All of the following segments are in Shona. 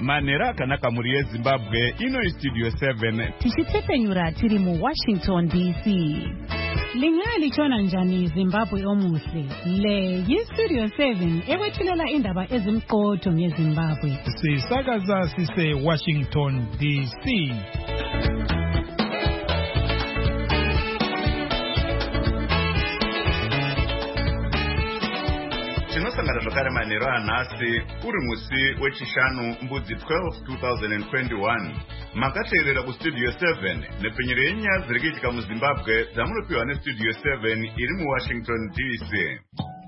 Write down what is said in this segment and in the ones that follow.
Manera akanaka muri yeZimbabwe ino Studio 7 tichitsepenyura tiri mu Washington DC. Lingali chona njani Zimbabwe omuhle le yiStudio 7 ewethulela indaba ezimqotho ngeZimbabwe sisakaza sise Washington DC. Tinosangana zvakare manheru anhasi uri musi wechishanu mbudzi 12 2021 makateerera kuStudio 7 nepenyero yenyaya dziri kuitika muZimbabwe dzamunopiwa neStudio 7 iri muWashington DC.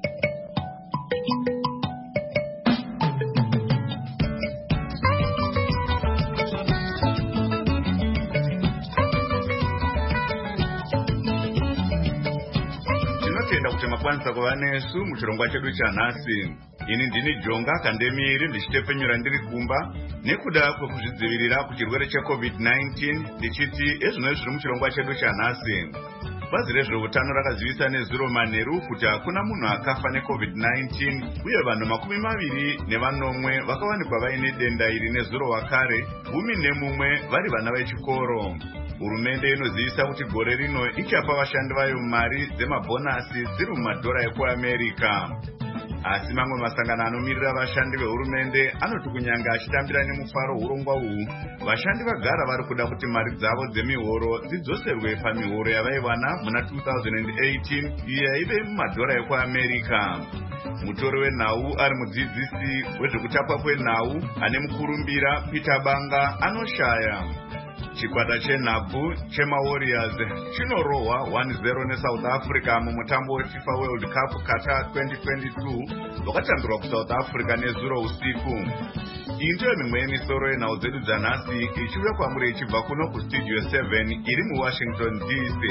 Tinotenda kuti makwanisa kuva nesu muchirongwa chedu chanhasi. Ini ndini Jonga Kandemiri ndichitepenyura ndiri kumba nekuda kwekuzvidzivirira kuchirwere cheCovid-19 ndichiti ezvino zviri muchirongwa chedu chanhasi. Bazi rezveutano rakazivisa nezuro manheru kuti hakuna munhu akafa neCovid-19 uye vanhu 24 vakawanikwa vaine denda iri nezuro wakare, 11 vari vana vechikoro. Hurumende inozivisa kuti gore rino ichapa vashandi vayo mari dzemabhonasi dziri mumadhora ekuAmerica. Asi mamwe masangano anomirira vashandi vehurumende anoti kunyanga achitambira nemufaro urongwa uhu, vashandi vagara vari kuda kuti mari dzavo dzemihoro dzidzoserwe pamihoro yavaiwana muna 2018 iyo yaive mumadhora ekuAmerica. Mutori wenhau ari mudzidzisi wezvekutapwa kwenhau ane mukurumbira Peter Banga anoshaya. Chikwata chenhabvu chemaWarriors chinorohwa 1-0 neSouth Africa mumutambo weFIFA World Cup Qatar 2022 wakatambirwa kuSouth Africa nezuro usiku. Iyi ndiyo mimwe yemisoro yenhau dzedu dzanhasi ichiuya kwamuri ichibva kuno kuStudio 7 iri muWashington DC.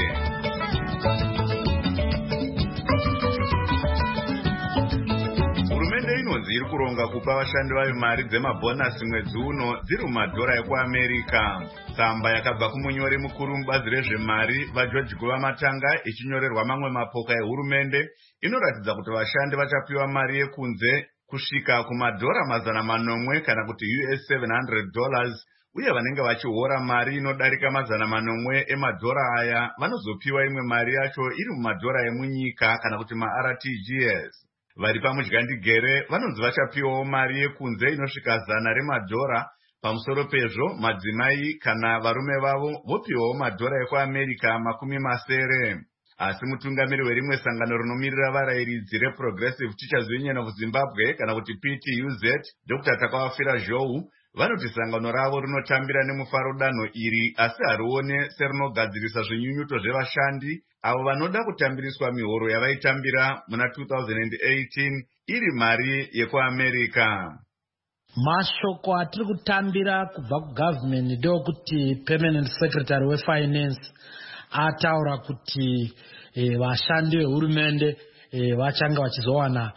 Hurumende inonzi iri kuronga kupa vashandi vayo mari dzemabhonasi mwedzi uno dziri mumadhora ekuAmerica. Tsamba yakabva kumunyori mukuru mubazi rezvemari vaGeorge Kuvamatanga ichinyorerwa mamwe mapoka ehurumende inoratidza kuti vashandi vachapiwa mari yekunze kusvika kumadhora 400 kana kuti $700 uye vanenge vachihora mari inodarika 400 emadhora aya vanozopiwa imwe mari yacho iri mumadhora emunyika kana kuti maRTGS. Vari pamudyandigere vanonzi vachapiwawo mari yekunze inosvika $100. Pamusoro pezvo madzimai kana varume vavo vopiwawo madhora ekuAmerica 70. Asi mutungamiri werimwe sangano rinomirira varayiridzi reProgressive Teachers Union of Zimbabwe kana kuti PTUZ, Dr. Takawafira Zhou, vanoti sangano ravo rinotambira nemufaro danho iri asi harione serinogadzirisa zvinyunyuto zvevashandi avo vanoda kutambiriswa mihoro yavaitambira muna 2018 iri mari yekuAmerica. Mashoko atiri kutambira kubva kugovernment ndeokuti Permanent Secretary weFinance ataura kuti vashandi vehurumende vachanga vachizowana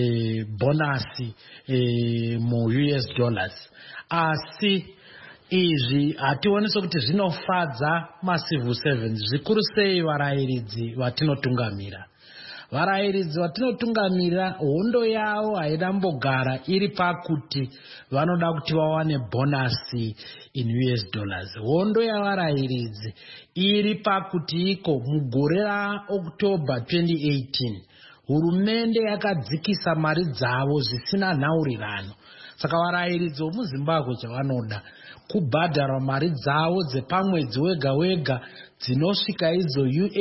bonasi mu$US. Asi izvi hationi sokuti zvinofadza macivil servants, zvikuru sei varayiridzi vatinotungamira. Varayiridzi vatinotungamira hondo yavo haidambogara iri pakuti vanoda kuti vawane bonasi in $. Hondo yavarayiridzi iri pakuti iko mugore raOctober 2018 hurumende yakadzikisa mari dzavo zvisina nhaurirano. Saka varayiridzi vomuZimbabwe chavanoda kubhadhara mari dzavo dzepamwedzi wega wega dzinosvika idzo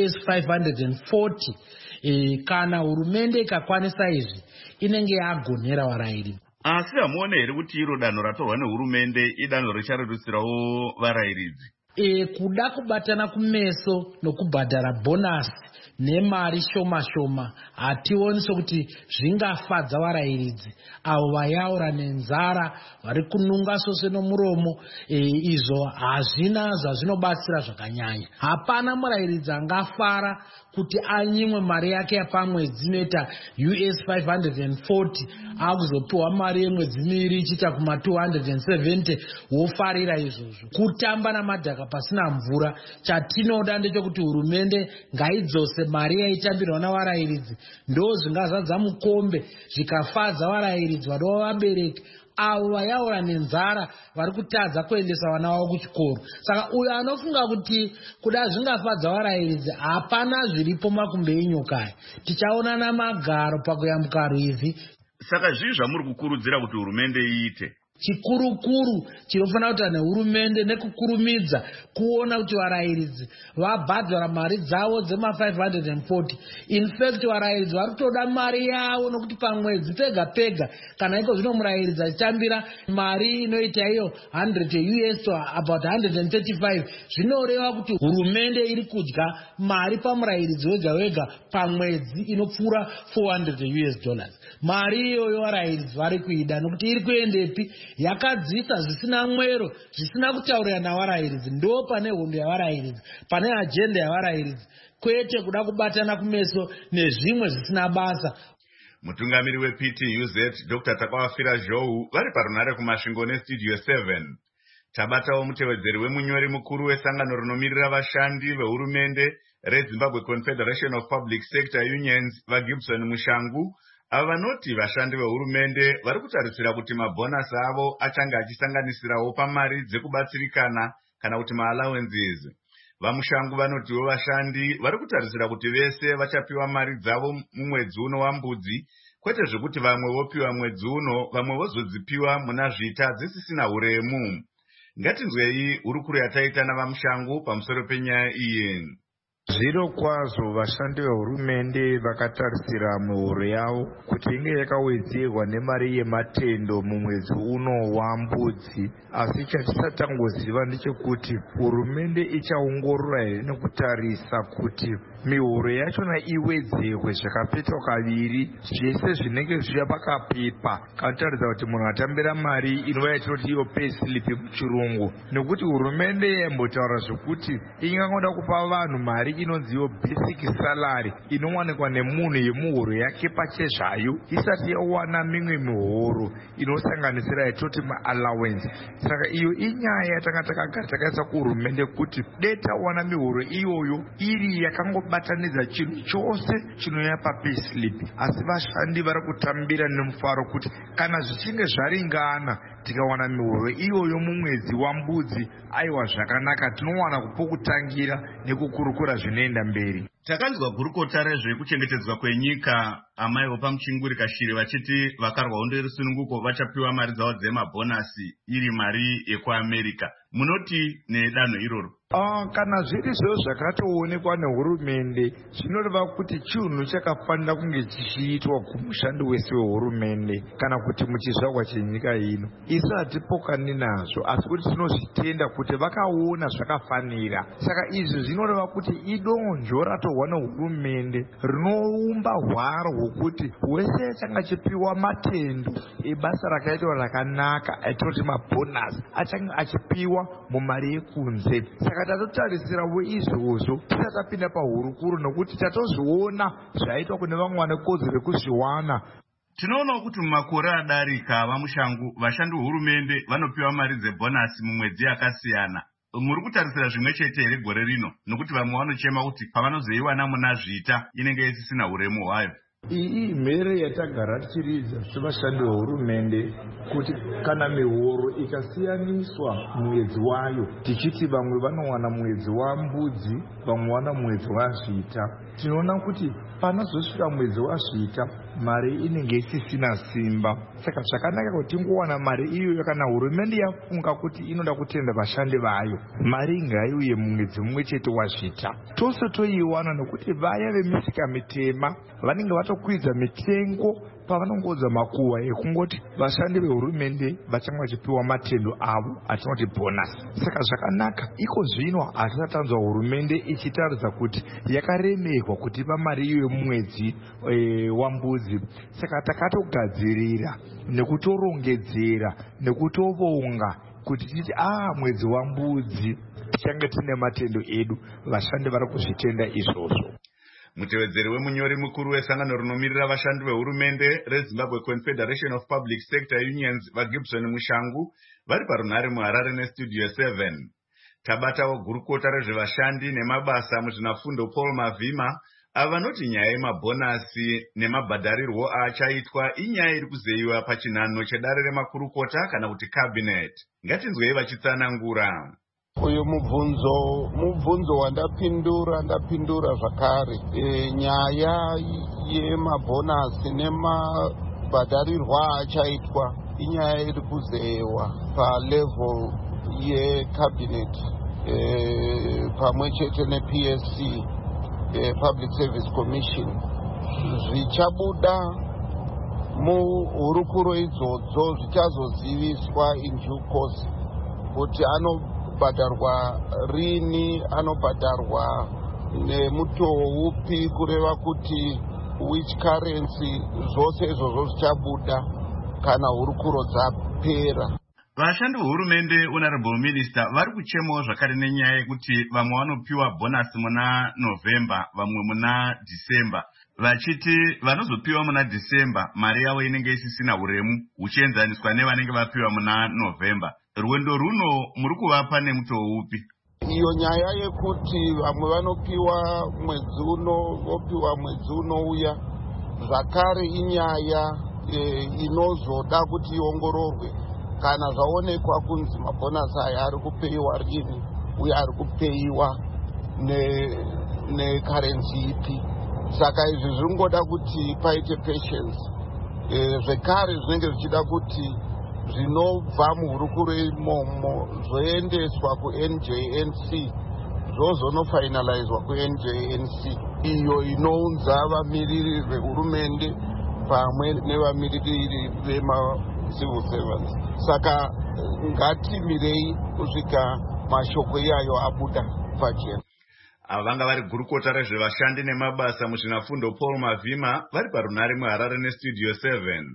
$540. Kana hurumende ikakwanisa izvi inenge yagonera varayiridzi. Asi hamuone here kuti iro danho ratorwa nehurumende idanho richarerutsirawo varayiridzi? Kuda kubatana kumeso nokubhadhara bonasi nemari shoma shoma hationi sokuti zvingafadza varayiridzi avo vayaura nenzara vari kununga sose nomuromo. Izvo hazvina zvazvinobatsira zvakanyanya. Hapana murayiridzi angafara kuti anyimwe mari yake yapamwedzi inoita $540 akuzopiwa mari yemwedzi miviri ichiita kuma $270 wofarira izvozvo. Kutamba namadhaka pasina mvura. Chatinoda ndechekuti hurumende ngaidzose mari yaitambirwa navarayiridzi. Ndo zvingazadza mukombe zvikafadza varayiridzi vanova vabereki avo vayaura nenzara vari kutadza kuendesa vana vavo kuchikoro. Saka uyo anofunga kuti kuda zvingafadza varayiridzi, hapana zviripo makumbe enyokai. Tichaonana magaro pakuyambuka rwizi. Saka zvii zvamuri kukurudzira kuti hurumende iite? Chikurukuru chinofanira kuita nehurumende nekukurumidza kuona kuti varayiridzi vabhadhara mari dzavo dzema540. In fact varayiridzi vari kutoda mari yavo, nokuti pamwedzi pega pega kana iko zvino murayiridzi achitambira mari inoita iyo $100 to about 135, zvinoreva kuti hurumende iri kudya mari pamurayiridzi wega wega pamwedzi inopfuura $400. Mari iyoyo varayiridzi vari kuida, nokuti iri kuendepi? Yakadzisa zvisina mwero, zvisina kutaurira navarayiridzi. Ndo pane hondo yavarayiridzi, pane ajenda yavarayiridzi, kwete kuda kubatana kumeso nezvimwe zvisina basa. Mutungamiri wePTUZ Dr. Takawafira Zhou vari parunare kumasvingo neStudio 7. Tabatawo mutevedzeri wemunyori mukuru wesangano rinomirira vashandi vehurumende reZimbabwe Confederation of Public Sector Unions vaGibson Mushangu, ava vanoti vashandi vehurumende vari kutarisira kuti mabhonasi avo achange achisanganisirawo pamari dzekubatsirikana kana kuti maallowances. VaMushangu vanotiwo vashandi vari kutarisira kuti vese vachapiwa mari dzavo mumwedzi uno wambudzi, kwete zvekuti vamwe vopiwa mwedzi uno vamwe vozodzipiwa muna zvita dzisisina uremu. Ngatinzwei hurukuro yataita navaMushangu pamusoro penyaya iyi. Zviro kwazvo vashandi vehurumende vakatarisira mihoro yavo kuti inge yakawedzerwa nemari yematendo mumwedzi uno wambudzi. Asi chatisatangoziva ndechekuti hurumende ichaongorora here nekutarisa kuti mihoro yachona iwedzerwe zvakapetwa kaviri, zvese zvinenge zviya pakapepa, kanotaridza kuti munhu atambira mari inova yatinoti iyo payslip muchirungu. Nekuti hurumende yambotaura zvekuti ingangoda kupa vanhu mari inonziyo basic salary inowanikwa nemunhu yemuhoro yake pachezvayo isati yawana mimwe mihoro inosanganisira yatoti maallowance. Saka iyo inyaya yatanga takagara takaisa kuhurumende kuti dai tawana mihoro iyoyo iri yakangobatanidza chinhu chose chinouya papayslip. Asi vashandi vari kutambira nemufaro kuti kana zvichinge zvaringana tikawana mihoro iyoyo mumwedzi wambudzi, aiwa zvakanaka, tinowana kupokutangira nekukurukura zvinoenda mberi. Takanzwa gurukota rezvekuchengetedzwa kwenyika amaiwo pamuchinguri Kashiri vachiti vakarwa hondo yerusununguko vachapiwa mari dzavo dzemabhonasi iri mari yekuAmerica. Munoti nedanho iroro? Kana zviri zvo zvakatoonekwa nehurumende, zvinoreva kuti chinhu chakafanira kunge chichiitwa kumushandi wese wehurumende kana kuti muchizvarwa chenyika ino. Isu hatipokani nazvo, asi kuti tinozvitenda kuti vakaona zvakafanira. Saka izvi zvinoreva kuti idonzvo ratorwa nehurumende rinoumba hwaro hwokuti wese achanga achipiwa matendo ebasa rakaitwa rakanaka, atinoti mabhonasi, achange achipiwa mumari yekunze. Saka tatotarisirawo izvozvo tisatapinda pahurukuru, nokuti tatozviona zvaitwa kune vamwe vane kodzero rekuzviwana. Tinoonawo kuti mumakore adarika vaMushangu vashandi vehurumende vanopiwa mari dzebhonasi mumwedzi yakasiyana. Muri kutarisira zvimwe chete here gore rino? Nokuti vamwe vanochema kuti pavanozoiwana muna zvita inenge isisina uremu hwayo. Iyi mhere yatagara tichiridza sevashandi vehurumende kuti kana mihoro ikasiyaniswa mwedzi wayo, tichiti vamwe vanowana mwedzi wambudzi vamwe wana mwedzi wazvita, tinoona kuti panozosvika mwedzi wazvita mari inenge isisina simba. Saka zvakanaka kuti tingowana mari iyoyo kana hurumende yafunga kuti inoda kutenda vashandi vayo, mari ngaiuye mumwedzi mumwe chete wazvita. Tose toiwana nokuti vaya vemisika mitema vanenge vatokwidza mitengo pavanongodza makuhwa ekungoti vashandi vehurumende vachange vachipiwa matendo avo atinoti bhonasi. Saka zvakanaka iko zvino hatisatanzwa hurumende ichitaridza kuti yakaremerwa kutipa mari iyo mumwedzi wambudzi. Saka takatogadzirira nekutorongedzera nekutovonga kuti titi mwedzi wambudzi tichange tine matendo edu. Vashandi vari kuzvitenda izvozvo. Mutevedzeri wemunyori mukuru wesangano rinomirira vashandi vehurumende reZimbabwe Confederation of Public Sector Unions vaGibson Mushangu vari parunare muHarare neStudio 7. Tabatawo gurukota rezvevashandi nemabasa muzvinafundo Paul Mavhima Avanoti nyaya yemabhonasi nemabhadharirwo achaitwa inyaya iri kuzeyiwa pachinhano chedare remakurukota kana kuti cabinet. Ngatinzwei vachitsanangura. Uyu mubvunzo wandapindura zvakare. Nyaya yemabhonasi nemabhadharirwo achaitwa inyaya iri kuzeyiwa palevel yecabinet pamwe chete nePSC, Public Service Commission. Zvichabuda muhurukuro idzodzo zvichazoziviswa in due course kuti anobhadharwa rini, anobhadharwa nemutoo upi, kureva kuti which currency. Zvose izvozvo zvichabuda kana hurukuro dzapera. Vashandi vehurumende, Honorable Minister, vari kuchemawo zvakare nenyaya yekuti vamwe vanopiwa bonasi muna November, vamwe muna December, vachiti vanozopiwa muna December mari yavo inenge isisina uremu uchienzaniswa nevanenge vapiwa muna November. Rwendo runo muri kuvapa nemutoo upi? Iyo nyaya yekuti vamwe vanopiwa mwedzi uno vopiwa mwedzi unouya zvakare inyaya inozoda kuti iongororwe kana zvaonekwa kunzi mabhonasi aya ari kupeyiwa rini uye ari kupeyiwa nekarensi ipi. Saka izvi zvingoda kuti paite patience. Zvekare zvinenge zvichida kuti zvinobva muhurukuro imomo zvoendeswa kuNJNC, zvozonofinalizwa kuNJNC, iyo inounza vamiriri vehurumende pamwe nevamiriri vema-civil servants. Saka ngatimirei kusvika mashoko iyayo abuda pachena. Ava vanga vari gurukota rezvevashandi nemabasa muzvinafundo Paul Mavhima vari parunare muHarare neStudio 7.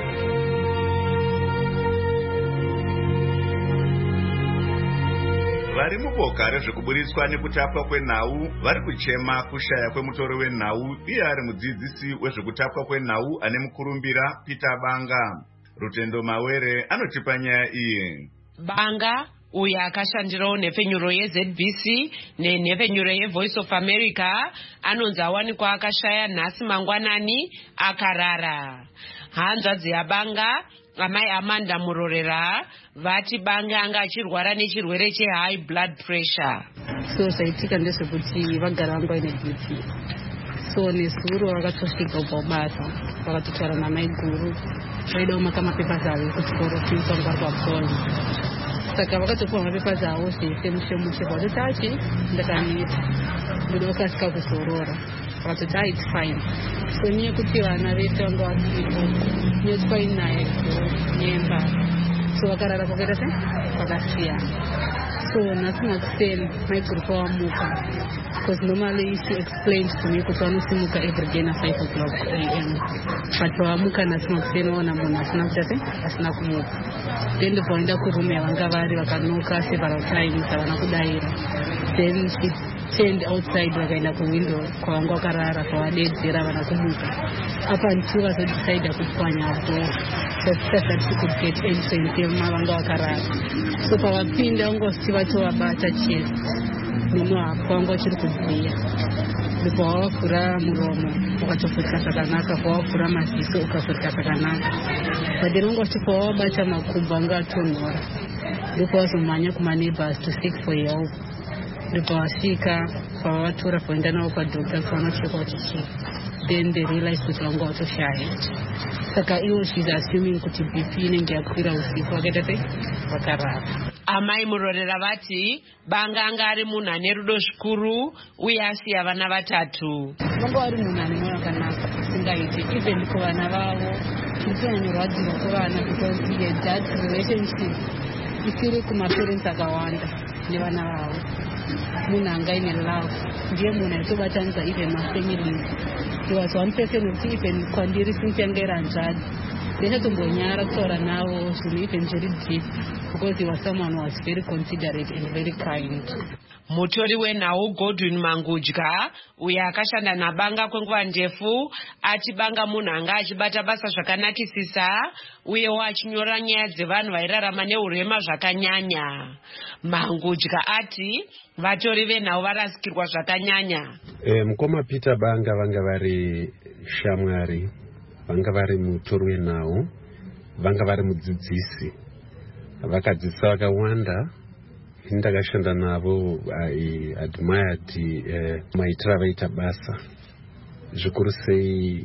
Vari muboka rezvekuburitswa nekutapwa kwenhau vari kuchema kushaya kwemutoro wenhau iye ari mudzidzisi wezvekutapwa kwenhau ane mukurumbira Peter Banga. Rutendo Mawere anotipa nyaya iyi. Banga uyo akashandirawo nhepfenyuro yeZBC nenhepfenyuro yeVoice of America anonzi awanikwa akashaya nhasi mangwanani akarara. Hanzvadzi yaBanga, amai Amanda Murorera, vati Banga anga achirwara nechirwere chehigh blood pressure. So zvaitika ndezvekuti vagara vangu vaine BP. So nezuro vakatosvika kubva kubasa vakatotaura namai guru vaida kumaka mapepa avo kuchikoro kuisa ngwari kwaponi. Saka vakatopiwa mapepa avo zvese mushe vakatoti achi ndakaneta ndoda vakasika kuzorora vakatoti it's fine. So nyaya kuti vana vese vanga vasipo nyaya kuti paini naye nyemba so vakarara kwakaita se vakasiyana. So nhasi makuseni maiguru pavamuka because normally she explained to me kuti vanosimuka every day na 5 o'clock a.m. but pavamuka nhasi makuseni vaona munhu asina kuita se asina kumuka. Then ndopavaenda kurumu yavanga vari vakanoka several times havana kudaira. Then she turned outside vakaenda kuwindow kwavanga vakarara kwavadedzera vana kumuka up until vazodecide kupwanya bhora that she could get entrance yemavanga vakarara. So pavapinda vanga vachiti vatovabata chest nemuhapwa vanga vachiri kubhuya ndipo wavavhura muromo ukatofurika zvakanaka, kwavavhura maziso ukafurika zvakanaka, but then vanga vachiti pavavabata makumbo anga atonhora ndipo vazomhanya kumaneighbors to seek for help. Ndipo vasvika pavavatora kuenda navo kwadhokta kuti vanochekwa kuti chii, then they realized kuti vanga vatoshaya. Saka ivo she's assuming kuti BP inenge yakwira usiku vakaita sei vakarara. Amai Murorera vati Banga anga ari munhu ane rudo zvikuru uye asiya vana vatatu. Vanga vari munhu ane mwoyo wakanaka usingaiti, even kuvana vavo ndiritonyanyorwadziwa kuvana because that relationship isiri kumaparents akawanda nevana vavo. Munhu anga ine love, ndiye munhu aitobatanidza even mafamilies. He was one person who'd even kwandiri since yanga iri hanzvadzi ndechatombonyara kutaura navo zvinhu even very deep because he was someone who was very considerate and very kind. Mutori wenhau Godwin Mangudya uyo akashanda nabanga kwenguva ndefu achibanga munhu anga achibata basa zvakanakisisa uyewo achinyora nyaya dzevanhu vairarama neurema zvakanyanya. Mangudya ati vatori venhau varasikirwa zvakanyanya. Mukoma Peter Banga vanga vari shamwari, vanga vari mutori wenhau, vanga vari mudzidzisi, vakadzidzisa vakawanda. Ndakashanda navo admired maitiro avaita basa, zvikuru sei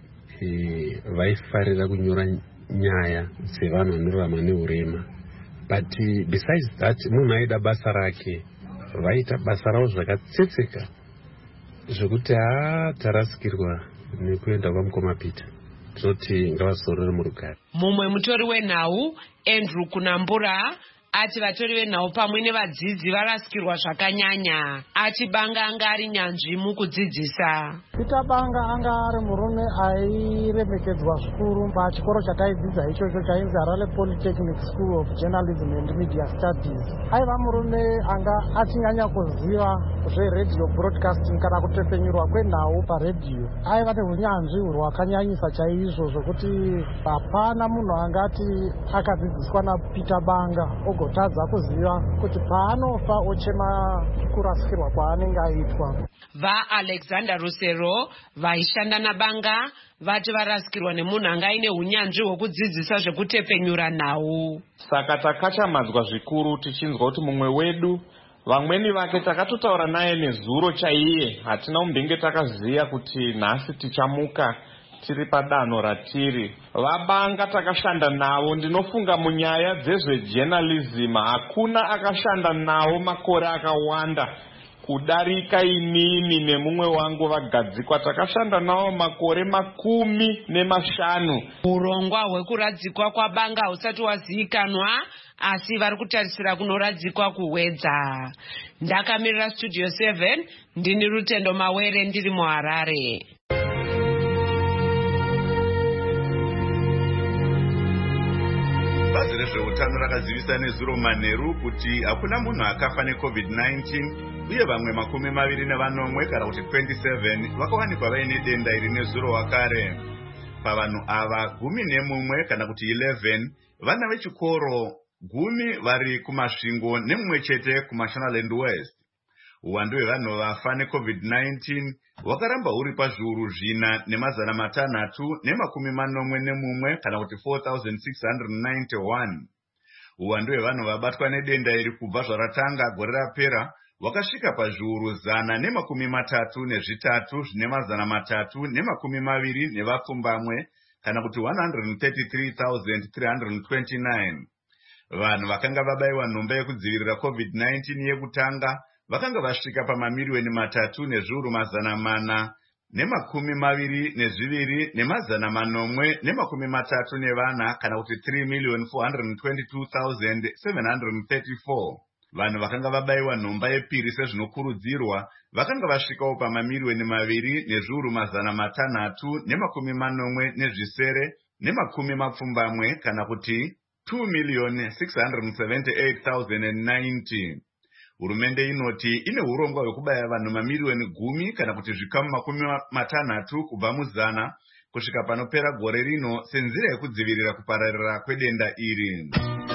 vaifarira kunyora nyaya dzevanhu vanorarama neurema. But besides that, munhu aida basa rake, vaita basa ravo zvakatsetseka zvokuti tarasikirwa nekuenda kwamukoma Peter. Tinoti ngavazorore murugare. Mumwe mutori wenhau Andrew Kunambura ati vatori venhau pamwe nevadzidzi varasikirwa zvakanyanya. Ati Banga anga ari nyanzvi mukudzidzisa. Peter Banga anga ari murume airemekedzwa zvikuru pachikoro chakaidzidza ichocho chainzi Harare Polytechnic School of Journalism and Media Studies. Aiva murume anga achinyanya kuziva zveredio broadcasting kana kutepenyurwa kwenhau paredhiyo. Aiva neunyanzvi hwakanyanyisa chaizvo zvokuti hapana munhu angati akadzidziswa naPeter Banga ogotadza kuziva kuti paanofa ochema kurasikirwa kwaanenge aitwa. VaAlexander Rusero vaishanda naBanga vati varasikirwa nemunhu anga aine unyanzvi hwekudzidzisa zvekutepenyura nhau. Saka takachamadzwa zvikuru tichinzwa kuti mumwe wedu vamweni vake takatotaura naye nezuro chaiye, hatina umbenge takaziva kuti nhasi tichamuka tiri padanho ratiri. VaBanga takashanda navo, ndinofunga munyaya dzezvejournalism hakuna akashanda navo makore akawanda kudarika inini nemumwe wangu vagadzikwa. Takashanda navo makore 15. Urongwa hwekuradzikwa kwaBanga husati wazivikanwa, asi vari kutarisira kunoradzikwa kuwedza. Ndakamirira Studio 7, ndini Rutendo Mawere ndiri muHarare. Bazi rezveutano rakazivisa nezuro manheru kuti hakuna munhu akafa neCovid-19 uye vamwe 24 kana kuti 27 vakawanikwa vaine denda iri nezuro wakare. Pavanhu ava 11 kana kuti 11 vana vechikoro 10 vari kumasvingo nemumwe chete kuMashonaland West. Uwandu hwevanhu vafa neCovid-19 hwakaramba huri pazviuru 4,641 kana kuti 4,691. Uwandu hwevanhu vabatwa nedenda iri kubva zvaratanga gore rapera hwakasvika pazviuru 133,320 nevapfumbamwe kana kuti 133,329. Vanhu vakanga vabayiwa nhomba yekudzivirira COVID-19 yekutanga vakanga vasvika pamamiliyoni 3,422,834 kana kuti 3,422,734. Vanhu vakanga vabayiwa nhomba yepiri sezvinokurudzirwa vakanga vasvikawo pamamiliyoni 2,680,000 kana kuti 2,678,090. Hurumende inoti ine urongwa hwekubaya vanhu mamiliyoni 10 kana kuti zvikamu 60 kubva muzana kusvika panopera gore rino senzira yekudzivirira kupararira kwedenda iri.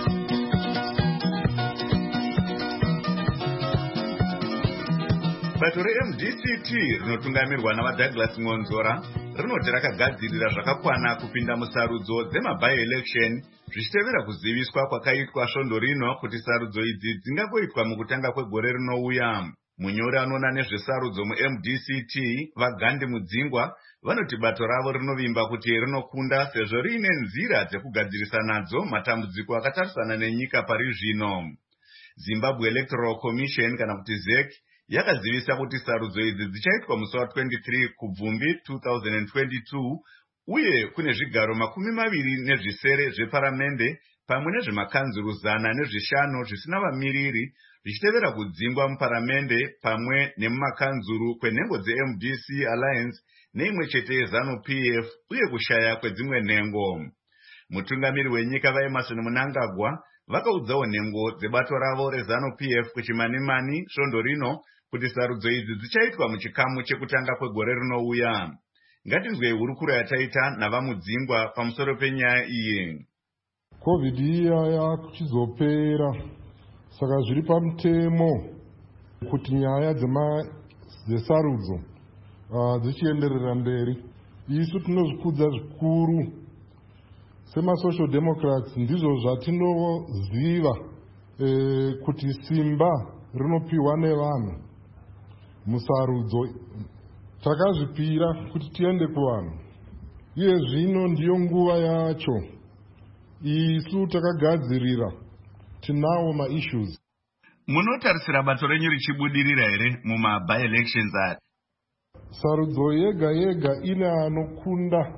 Bato reMDCT rinotungamirwa navaDouglas Ngonzora rinoti rakagadzirira zvakakwana kupinda musarudzo dzema-by-election zvichitevera kuziviswa kwakaitwa svondo rino kuti sarudzo idzi dzingagoitwa mukutanga kwegore rinouya. Munyori anoona nezvesarudzo muMDCT vaGandhi Mudzingwa vanoti bato ravo rinovimba kuti rinokunda sezvo riine nzira dzekugadzirisa nadzo matambudziko akatarisana nenyika pari zvino. Zimbabwe Electoral Commission kana kuti ZEC yakazivisa kuti sarudzo idzi dzichaitwa musi wa23 kubvumbi 2022 uye kune zvigaro 20 zveparamende pamwe nezvemakanzuru 105 zvisina vamiriri zvichitevera kudzingwa muparamende pamwe nemumakanzuru kwenhengo dzeMDC Alliance neimwe chete yeZANU PF uye kushaya kwedzimwe nhengo. Mutungamiri wenyika vaEmerson Mnangagwa vakaudzawo nhengo dzebato ravo reZANU-PF kuchimanimani svondo rino kuti sarudzo idzi dzichaitwa muchikamu chekutanga kwegore rinouya. Ngatinzwei hurukuro yataita navamudzingwa pamusoro penyaya iyi. COVID iya yakuchizopera, saka zviri pamutemo kuti nyaya dzesarudzo dzichienderera mberi. Isu tinozvikudza zvikuru semasocial democrats, ndizvo zvatinoziva kuti simba rinopiwa nevanhu musarudzo. Takazvipira kuti tiende kuvanhu, iye zvino ndiyo nguva yacho. Isu takagadzirira, tinawo maissues. Munotarisira bato renyu richibudirira here muma-by-elections aya? Sarudzo yega yega ine anokunda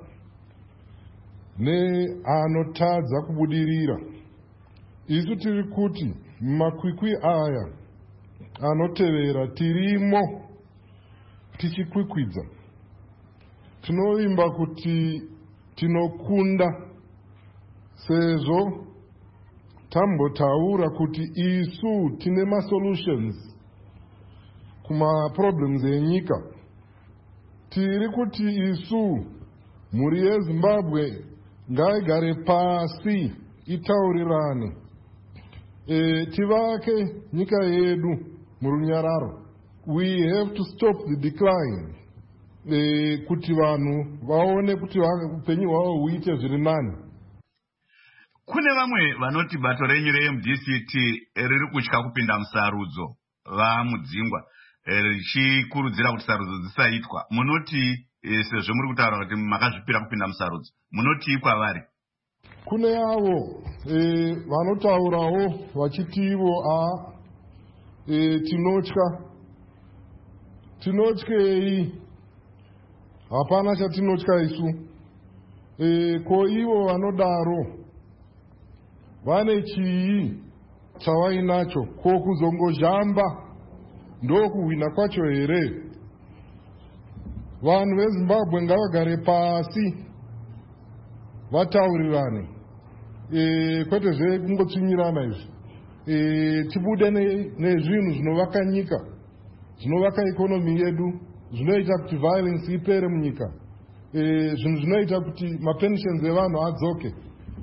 neanotadza kubudirira. Isu tiri kuti makwikwi aya anotevera tirimo tichikwikwidza. Tinovimba kuti tinokunda sezvo tambotaura kuti isu tine masolutions kumaproblems enyika. Tiri kuti isu mhuri yeZimbabwe ngaigare pasi itaurirane, tivake nyika yedu murunyararo. We have to stop the decline, kuti vanhu vaone kuti upenyu hwavo huite zviri nani. Kune vamwe vanoti bato renyu reMDCT riri kutya kupinda musarudzo vamudzingwa, richikurudzira kuti sarudzo dzisaitwa. Munoti sezvo muri kutaura kuti makazvipira kupinda musarudzo, munoti kwavari? Kune avo vanotaurawo vachitivo tinotyei. Hapana chatinotya isu. Ko ivo vanodaro vane chii chavainacho? Ko kuzongozhamba ndokuhwina kwacho here? Vanhu veZimbabwe ngavagare pasi vataurirane, kwete zvekungotsinyirana izvi. Tibude nezvinhu zvinovaka nyika, zvinovaka ikonomi yedu, zvinoita kuti violence ipere munyika, zvinhu zvinoita kuti mapensions evanhu adzoke,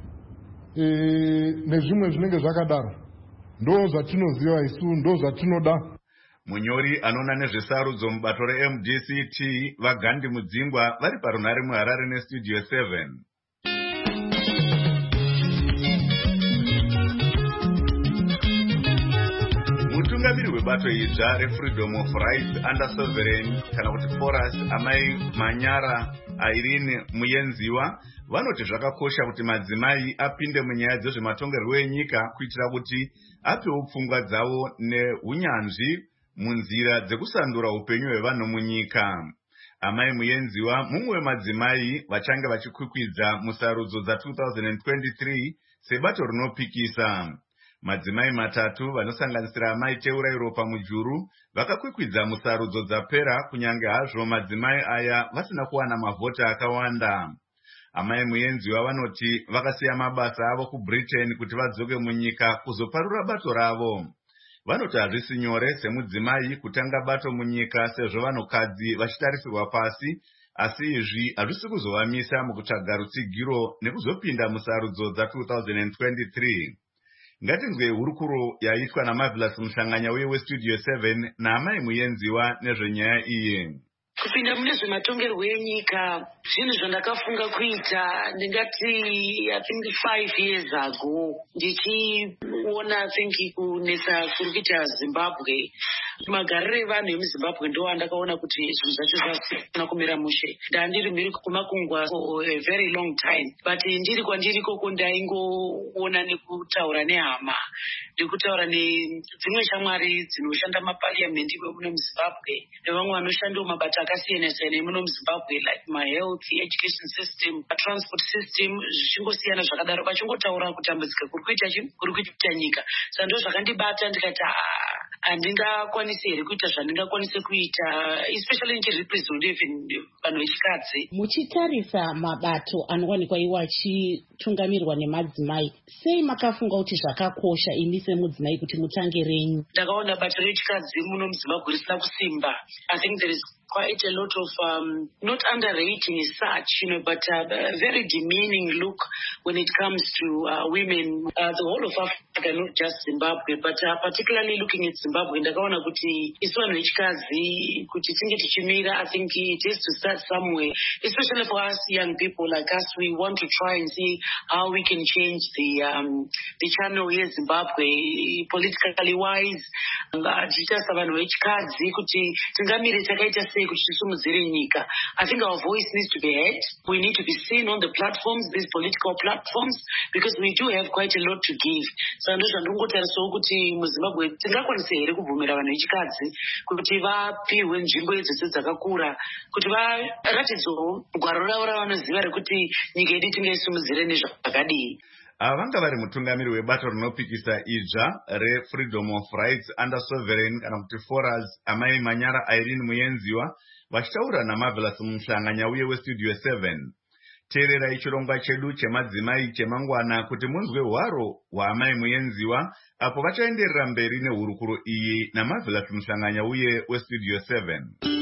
nezvimwe zvinenge zvakadaro. Ndo zvatinoziva isu, ndo zvatinoda. Munyori anoona nezvesarudzo mubato reMDCT vaGandhi Mudzingwa vari parunhare muHarare neStudio 7. Mutungamiri webato idzva reFreedom of Rights Under Sovereign kana kuti Forest, Amai Manyara Irene Muyenziwa vanoti zvakakosha kuti madzimai apinde munyaya dzezvematongerwo enyika kuitira kuti apewo pfungwa dzavo neunyanzvi munzira dzekusandura upenyu hwevanhu munyika. Amai Muyenziwa mumwe wemadzimai vachange vachikwikwidza musarudzo dza2023 sebato rinopikisa. Madzimai matatu vanosanganisira Amai Teurairo Pamujuru vakakwikwidza musarudzo dzapera kunyange hazvo madzimai aya vasina kuwana mavhota akawanda. Amai Muyenziwa vanoti vakasiya mabasa avo kuBritain kuti vadzoke munyika kuzoparura bato ravo. Vanoti hazvisi nyore semudzimai kutanga bato munyika sezvo vanhukadzi vachitarisirwa pasi, asi izvi hazvisi kuzovamisa mukutsvaga rutsigiro nekuzopinda musarudzo dza2023. Ngatinzwei hurukuro yaitwa naMarvelous Mushanganya weStudio 7 naAmai Muyenziwa nezvenyaya iyi. Kupinda mune zvematongerwo enyika zvinhu zvandakafunga kuita ndingati I think 5 years ago ndichiona kunetsa kuri kuita Zimbabwe. Magariro evanhu emuZimbabwe ndo andakaona kuti zvinhu zvacho zvasina kumira mushe. Ndandiri mhiri kumakungwa for a very long time, but ndiri kwandiri koko ndaingoona nekutaura nehama, ndikutaura nedzimwe shamwari dzinoshanda mapariamendi muno muZimbabwe nevamwe vanoshandawo mabata akasiyana-siyana muno muZimbabwe, like mahealth, education system, transport system, zvichingosiyana zvakadaro, vachingotaura kutambudzika kuri kuita nyika. Saka ndo zvakandibata ndikati handingakwanisi here kuita zvandingakwanise kuita, especially ndichirepresent vanhu vechikadzi. Muchitarisa mabato anowanikwa iwo munotungamirwa nemadzimai. Sei makafunga kuti zvakakosha imi semudzimai kuti mutange renyu? Ndakaona bata rechikadzi muno muZimbabwe risina kusimba. I think there is quite a lot of not underrating as such, but a very demeaning look when it comes to women. The whole of Africa, not just Zimbabwe, but particularly looking at Zimbabwe, ndakaona kuti iswanhu vechikadzi kuti tinge tichimira. I think it has to start somewhere, especially for us young people like us. We want to try and see how we can change the channel here in Zimbabwe, politically wise. Tichita savanhu vechikadzi kuti tingamire takaita sei kuti tisumudzire nyika. I think our voice needs to be heard. We need to be seen on the platforms, these political platforms, because we do have quite a lot to give. So ndozvandongotarisawo kuti muZimbabwe tingakwanisa here kubvumira vanhu vechikadzi kuti vapihwe nzvimbo idzodzo dzakakura, kuti varatidzewo gwaro ravo ravanoziva rekuti nyika yedu tingaisumudzire nezvakadii. Vanga vari mutungamiri webato rinopikisa idzva reFreedom of Rights Under Sovereign kana kuti Forers, amai Manyara Irene Muyenziwa, vachitaura naMarvelous Muhlanganya uye weStudio 7. Teererai chirongwa chedu chemadzimai chemangwana kuti munzwe hwaro hwaamai Muyenziwa apo vachaenderera mberi nehurukuro iyi naMarvelous Muhlanganya uye weStudio 7.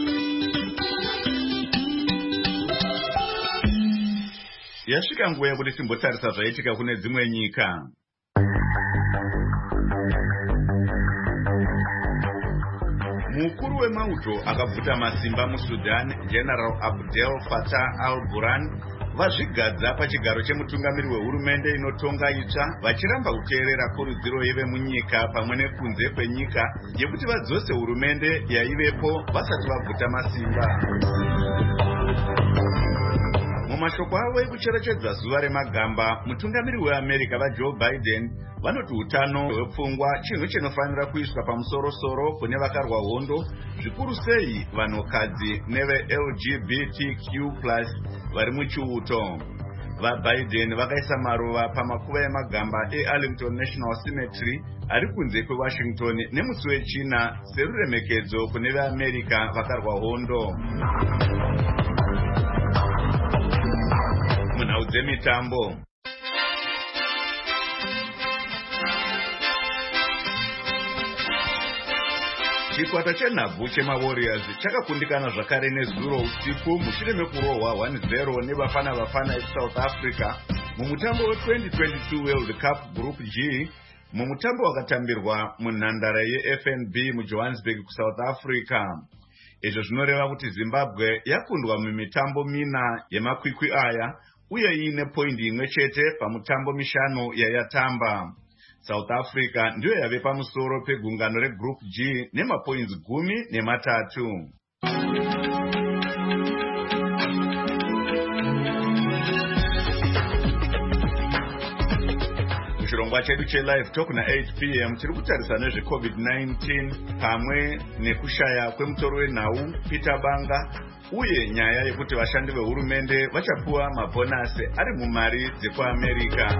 Yasvika nguva yekuti timbotarisa zvaitika kune dzimwe nyika. Mukuru wemauto akabvuta masimba muSudan, General Abdel Fattah al-Burhan, vazvigadza pachigaro chemutungamiri wehurumende inotonga itsva, vachiramba kuteerera kurudziro yevemunyika pamwe nekunze kwenyika yekuti vadzose hurumende yaivepo vasati vabvuta masimba. Mumashoko avo ekucherechedza zuva remagamba, mutungamiri weAmerica vaJoe Biden vanoti utano hwepfungwa chinhu chinofanira kuiswa pamusoro-soro kune vakarwa hondo, zvikuru sei vanhukadzi neve-LGBTQ+ vari muchiuto. VaBiden vakaisa maruva pamakuva emagamba eArlington National Cemetery ari kunze kweWashington nemusi wechina seruremekedzo kune veAmerica vakarwa hondo. Munhau dzemitambo. Chikwata chenhabvu chemaWarriors chakakundikana zvakare nezuro usiku mushure mekurohwa 1-0 nevafana veSouth Africa mumutambo we2022 World Cup Group G, mumutambo wakatambirwa munhandare yeFNB muJohannesburg kuSouth Africa. Izvo zvinoreva kuti Zimbabwe yakundwa mumitambo 4 yemakwikwi aya uye iine poindi imwe chete pamutambo 5 yayatamba. South Africa ndiyo yave pamusoro pegungano reGroup G nemapoints 13. Muchirongwa chedu cheLive Talk na8 p.m. tiri kutarisa nezveCovid-19 pamwe nekushaya kwemutoro wenhau Peter Banga uye nyaya yekuti vashandi vehurumende vachapuwa mabhonasi ari mumari dzekuAmerica.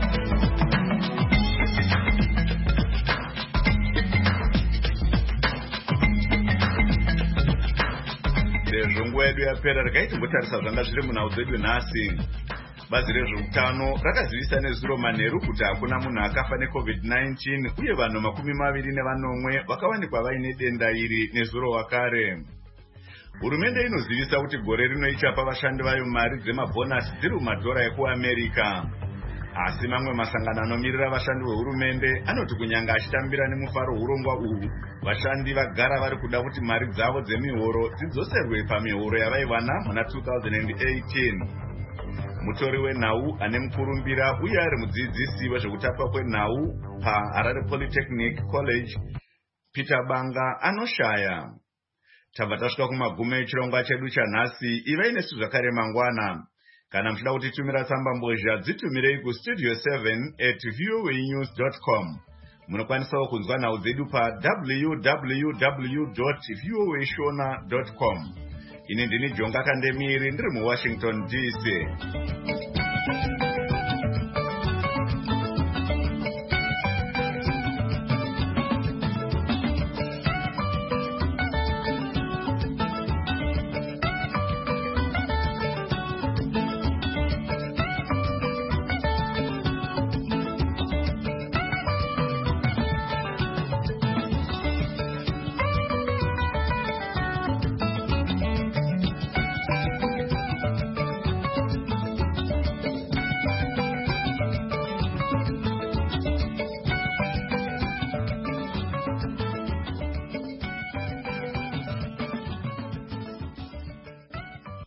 Sezvo nguva yedu yapera rekaiti timbotarisa zvanga zviri munhau dzedu nhasi. Bazi rezveutano rakazivisa nezuro manheru kuti hakuna munhu akafa neCovid-19 uye vanhu 24 vakawanikwa vaine denda iri nezuro wakare. Hurumende inozivisa kuti gore rino ichapa vashandi vayo mari dzemabhonasi dziri mumadhora ekuAmerica. Asi mamwe masangano anomirira vashandi vehurumende anoti kunyanga achitambira nemufaro urongwa uhu, vashandi vagara vari kuda kuti mari dzavo dzemihoro dzidzoserwe pamihoro yavaiwana muna 2018. Mutori wenhau ane mukurumbira uye ari mudzidzisi wezvekutapwa kwenhau paHarare Polytechnic College, Peter Banga anoshaya. Tabva tasvika kumagumo echirongwa chedu chanhasi. Ivai nesu zvakare mangwana. Kana muchida kutitumira tsamba mbozha dzitumirei kustudio 7@voanews.com. Munokwanisawo kunzwa nhau dzedu pa www.voashona.com. Ini ndini Jonga Kandemiri ndiri muWashington DC.